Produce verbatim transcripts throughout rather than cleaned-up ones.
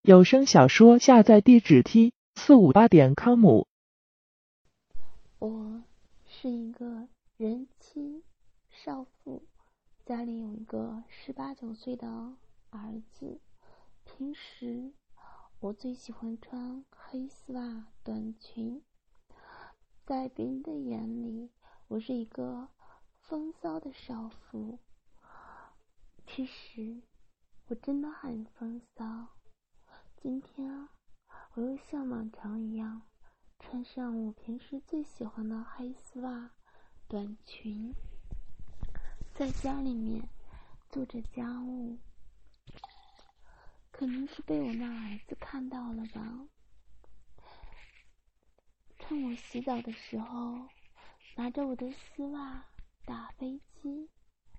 有声小说下载地址 t 四五八点 com。 我是一个人妻少妇，家里有一个十八九岁的儿子。平时我最喜欢穿黑丝袜短裙，在别人的眼里，我是一个风骚的少妇。其实我真的很风骚。今天我又像往常一样穿上我平时最喜欢的黑丝袜短裙，在家里面做着家务。可能是被我那儿子看到了吧，趁我洗澡的时候拿着我的丝袜打飞机。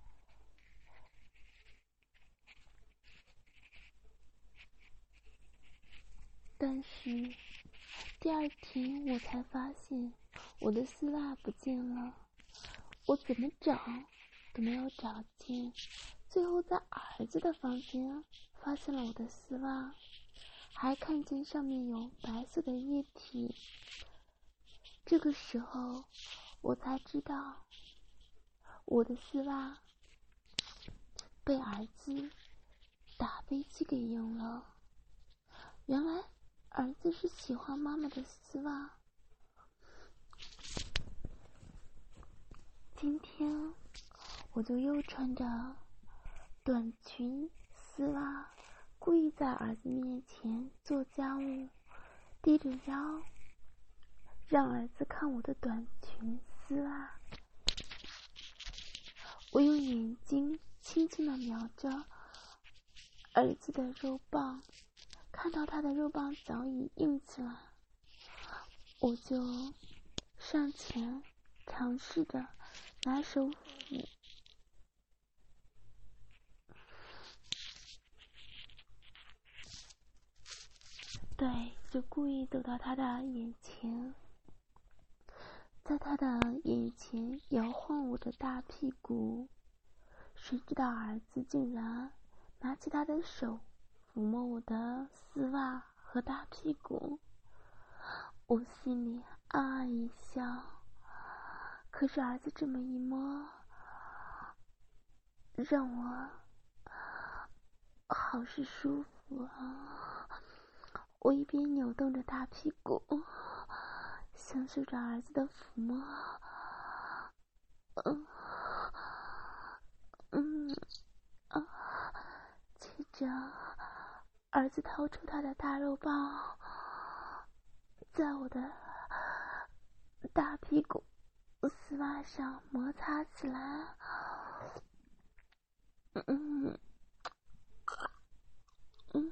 但是第二天我才发现我的丝袜不见了，我怎么找都没有找见，最后在儿子的房间发现了我的丝袜，还看见上面有白色的液体。这个时候我才知道我的丝袜被儿子打飞机给用了。原来儿子是喜欢妈妈的丝袜。今天我就又穿着短裙丝袜，故意在儿子面前做家务，低着腰让儿子看我的短裙丝袜。我用眼睛轻轻地瞄着儿子的肉棒，看到他的肉棒早已硬起来，我就上前尝试着拿手抚，对，就故意走到他的眼前，在他的眼前摇晃我的大屁股。谁知道儿子竟然拿起他的手抚摸我的丝袜和大屁股，我心里暗暗一笑。可是儿子这么一摸，让我好是舒服啊！我一边扭动着大屁股，享受着儿子的抚摸。嗯嗯啊！接着，儿子掏出他的大肉棒，在我的大屁股丝袜上摩擦起来。嗯嗯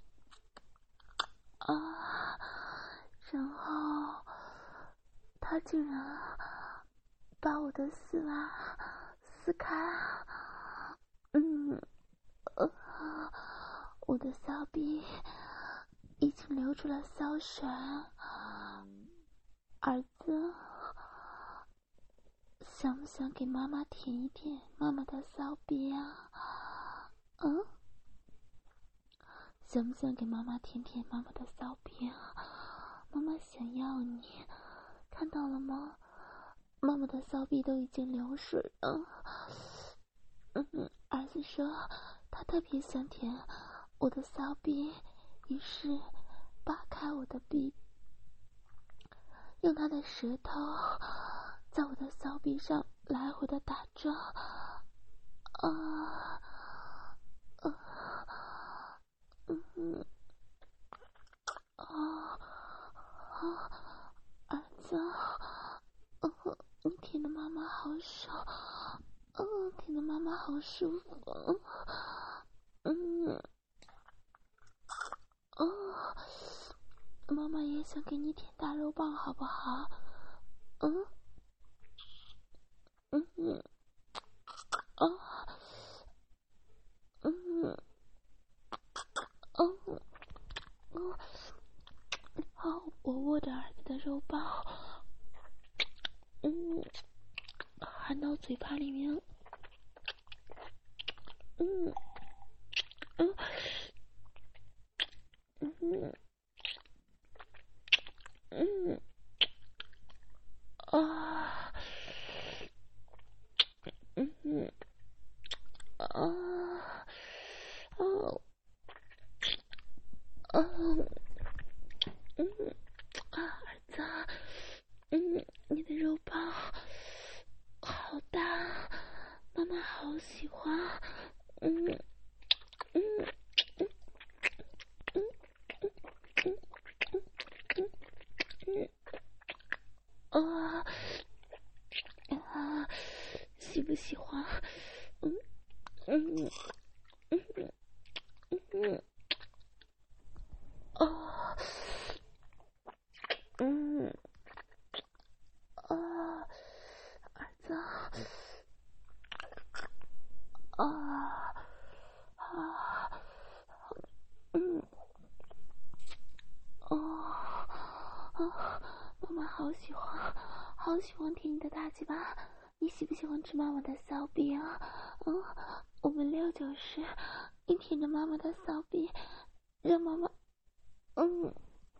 啊！然后他竟然把我的丝袜撕开。嗯呃，我的骚逼已经流出了骚水。儿子，想不想给妈妈舔一舔妈妈的骚逼啊？嗯，想不想给妈妈舔舔妈妈的骚逼啊？妈妈想要你，看到了吗？妈妈的骚逼都已经流水了。嗯嗯，儿子说他特别想舔我的骚逼，于是扒开我的逼，用他的舌头在我的骚逼上来回的打转。啊啊嗯啊啊！儿子，嗯，你舔的妈妈好爽，嗯，舔的妈妈好舒服。嗯，哦，妈妈也想给你舔大肉棒，好不好？嗯嗯嗯啊嗯嗯嗯，好，我握着儿子的肉棒，嗯，含到嘴巴里面，嗯嗯嗯嗯嗯啊，儿子，嗯，你的肉棒好大，妈妈好喜欢。嗯嗯嗯嗯嗯嗯嗯嗯啊啊，喜不喜欢？嗯嗯嗯嗯嗯啊嗯啊，儿子啊啊嗯哦啊，妈妈好喜欢，好喜欢舔你的大鸡巴。你喜不喜欢吃妈妈的骚逼啊？嗯，我们六九十，你舔着妈妈的骚逼，让妈妈，嗯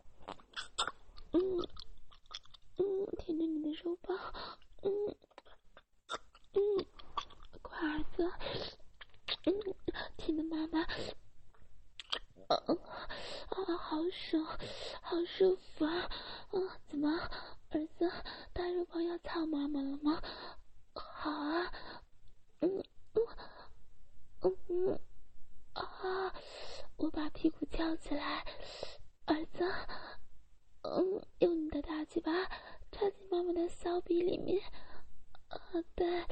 嗯嗯，舔着你的肉棒，嗯嗯，乖儿子，嗯，舔着妈妈，嗯啊，好爽，好舒服啊！嗯，怎么，儿子大肉棒要操妈妈了吗？好啊，嗯嗯嗯嗯啊，我把屁股翘起来，儿子，嗯，用你的大鸡巴插进妈妈的骚逼里面，啊，对，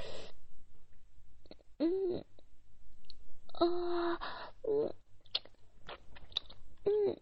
嗯啊，嗯嗯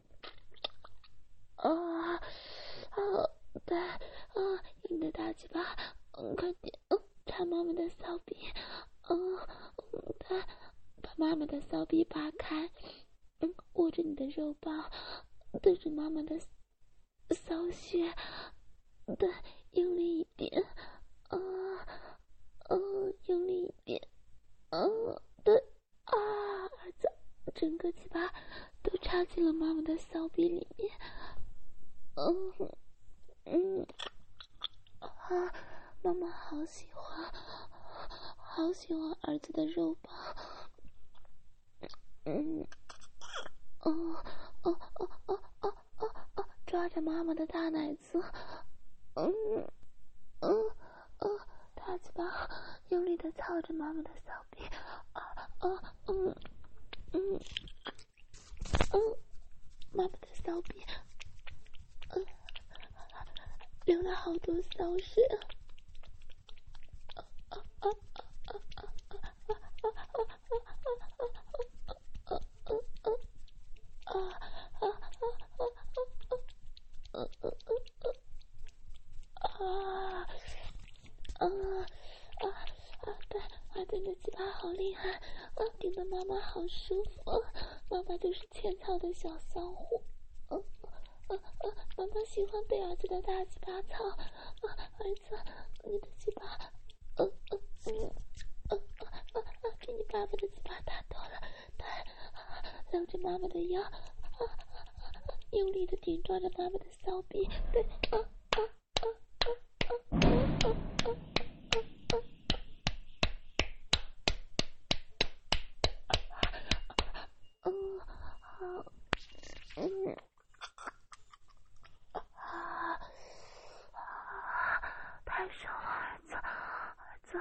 啊啊，对啊，用你的大鸡巴，嗯，快点，嗯，插妈妈的骚逼，嗯嗯，对，把妈妈的骚逼扒开，嗯，握着你的肉棒，对着妈妈的骚穴，对，用力一点，啊，嗯，用力一点，嗯，对，啊，儿子，整个鸡巴都插进了妈妈的骚逼里面，嗯嗯，啊，妈妈好喜欢，好喜欢儿子的肉棒，嗯，哦哦哦哦哦哦哦，抓着妈妈的大奶子，嗯嗯嗯，大鸡巴用力的操着妈妈的骚逼，啊啊嗯嗯嗯，妈妈的骚逼，嗯，流了好多骚水，啊啊啊啊啊啊啊啊啊啊啊啊啊啊啊！对，儿子的鸡巴好厉害，啊，顶得妈妈好舒服，妈妈就是欠操的小骚货，嗯嗯嗯，妈妈喜欢被儿子的大鸡巴操，啊，儿子，你的鸡巴，嗯嗯嗯嗯嗯嗯，给你爸爸的鸡巴打到了，对，搂着妈妈的腰，啊啊啊，用力的顶撞着妈妈的骚逼，对，啊啊啊啊啊啊啊！嗯，好，嗯，啊，太爽了，儿子，儿子，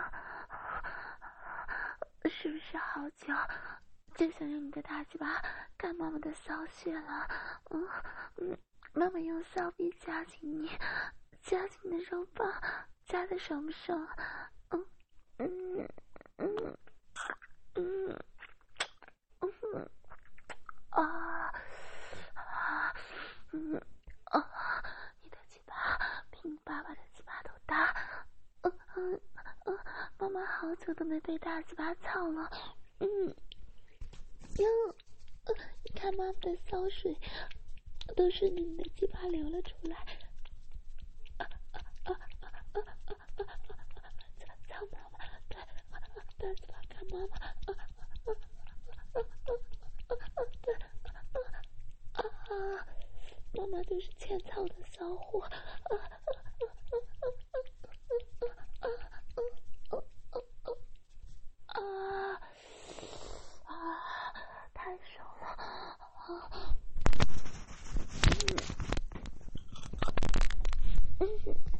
是不是好久就想用你的大鸡巴干妈妈的骚穴了？嗯嗯，妈妈用骚逼夹紧你，夹紧你的肉棒，夹的爽不爽？嗯嗯嗯嗯嗯啊啊嗯啊，你的鸡巴比你爸爸的鸡巴都大，嗯嗯嗯，妈妈好久都没被大鸡巴操了，嗯嗯，你看妈妈的骚水都是你的鸡巴流了出来，啊啊啊啊啊啊啊！操妈妈，对，大鸡巴干妈妈，啊啊啊啊啊！对，啊啊！妈妈就是欠操的骚货，啊啊啊啊啊啊啊！啊，太爽了！啊嗯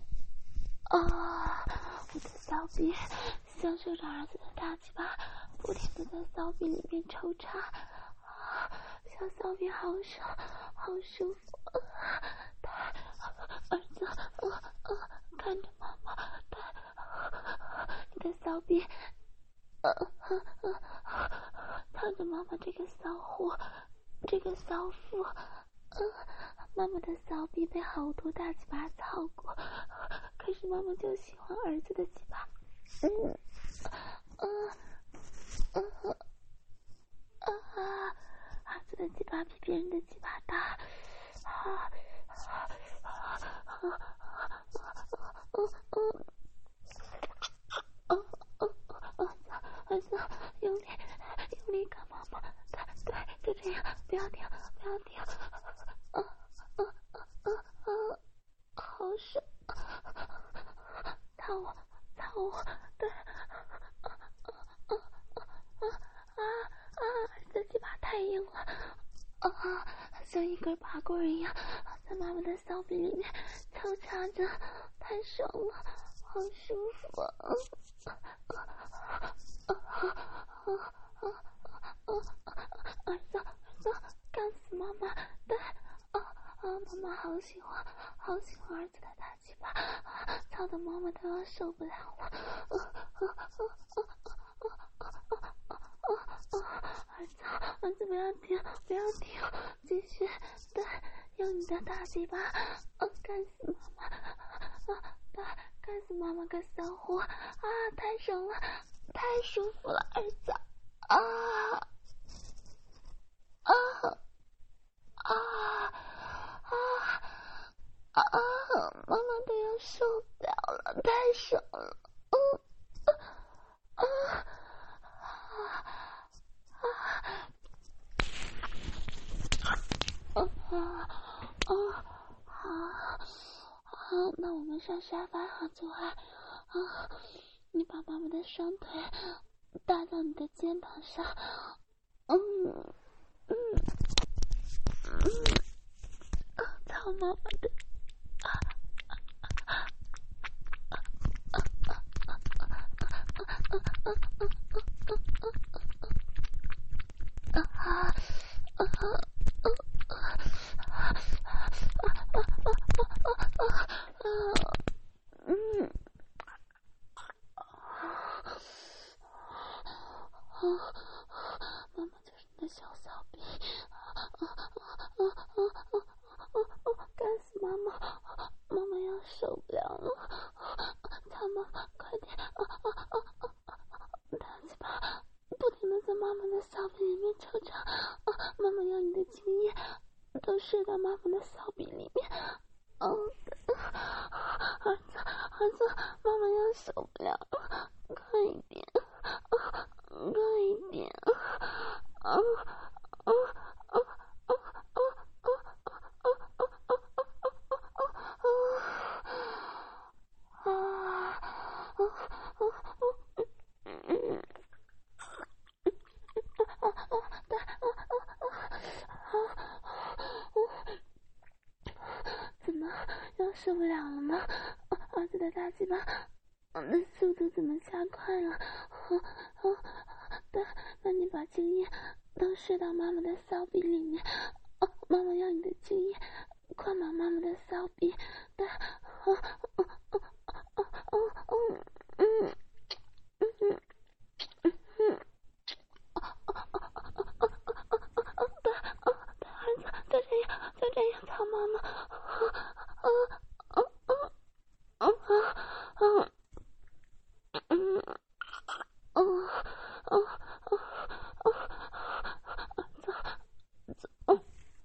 啊，我的骚逼享受着儿子的大鸡巴不停地在骚逼里面抽插，啊，小骚逼好爽，好舒服。他儿子，呃呃，看着妈妈，他你的骚逼，呃呃呃，看着妈妈这个骚货，这个骚妇，呃，妈妈的骚逼被好多大鸡巴操过，可是妈妈就喜欢儿子的鸡巴。嗯，呃，呃，啊，儿子的鸡巴比别人的鸡巴大，啊，啊，啊，啊，嗯嗯，嗯嗯嗯，儿子，用力，用力干妈妈，对，就这样，不要停，不要停，嗯嗯嗯嗯，好爽，操我，操我，对。啊啊！这鸡巴太硬了，啊，像一根拔棍一样，在妈妈的骚逼里面抽插着，太爽了，好舒服啊！儿子，儿子，干死妈妈！对，啊啊，妈妈好喜欢，好喜欢儿子的大鸡巴，操的妈妈都要受不了了。啊啊啊啊啊儿子，儿子不要停，不要停，继续，对，用你的大鸡巴，啊，干死妈妈，啊，对，干死妈妈个骚货，啊，太爽了，太舒服了，儿子，啊，啊，啊，啊，啊，妈妈都要受不了了，太爽了，嗯，啊，啊。啊啊啊！好，好，那我们上沙发好做爱啊！你把妈妈的双腿搭到你的肩膀上，嗯嗯嗯，操妈妈的！啊啊啊啊啊啊啊啊啊啊啊！嗯，妈妈就是你的小骚逼，干死妈妈，妈妈要受不了了，操妈妈，快点，大鸡巴不停的在妈妈的骚逼里面抽插，妈妈要你的精液都射到妈妈的骚逼里面，嗯，儿子，儿子，妈妈要受不了了，快一点，快一点，啊啊啊啊啊啊啊怎么要受不了了吗？儿子的大鸡巴，那速度怎么加快了？对，那你把精液都射到妈妈的骚逼里面，妈妈要你的精液快满妈妈的骚逼，对，嗯嗯嗯嗯嗯嗯嗯。嗯，对，对，儿子，就这样，就这样，操妈妈，嗯嗯嗯嗯嗯嗯嗯嗯嗯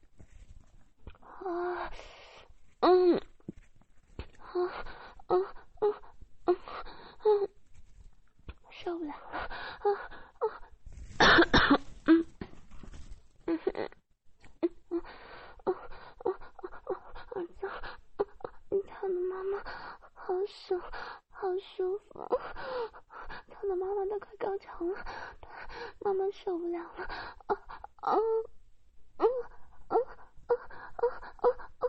啊嗯啊嗯嗯嗯嗯，受不了了，啊啊嗯嗯嗯。嗯嗯嗯嗯，儿子，你操的妈妈好爽，好舒服，操的妈妈都快高潮了，妈妈受不了了，啊啊嗯嗯嗯嗯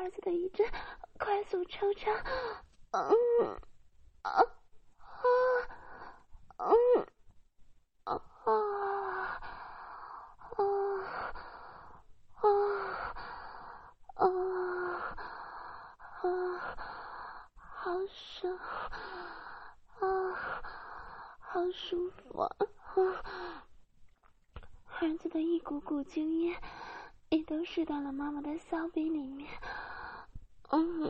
儿子的一阵快速抽插，嗯啊啊嗯啊啊啊啊啊啊，好爽啊，好舒服啊！儿子的一股股精液也都射到了妈妈的骚逼里面。嗯，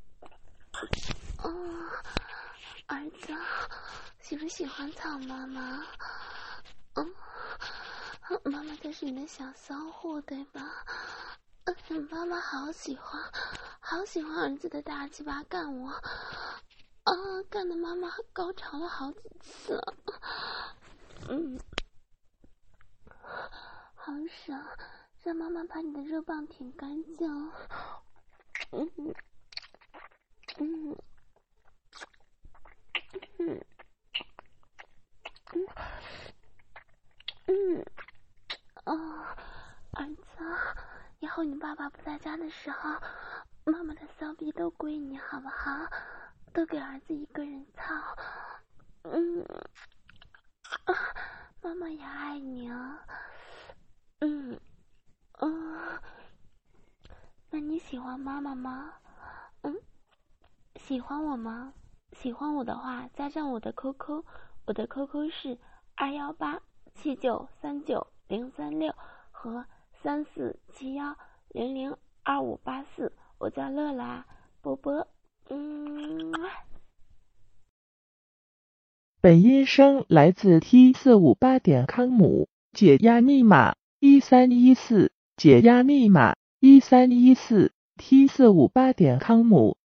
嗯，儿子，喜不喜欢操妈妈？嗯，妈妈就是你的小骚货，对吧？嗯，妈妈好喜欢，好喜欢儿子的大鸡巴干我，啊，干的妈妈高潮了好几次了。嗯，好爽，让妈妈把你的肉棒舔干净。嗯嗯嗯嗯嗯啊，儿子，以后你爸爸不在家的时候，妈妈的骚逼都归你，好不好？都给儿子一个人操。嗯，啊，妈妈也爱你啊。嗯嗯，那你喜欢妈妈吗？嗯，喜欢我吗？喜欢我的话，加上我的 Q Q， 我的 Q Q 是二幺八七九三九零三六和三四七幺零零二五八四，我叫乐啦，波波。嗯。 本音声来自 T 四五八 点 com， 解压密码一三一四，解压密码一三一四 T 四五八 点 com。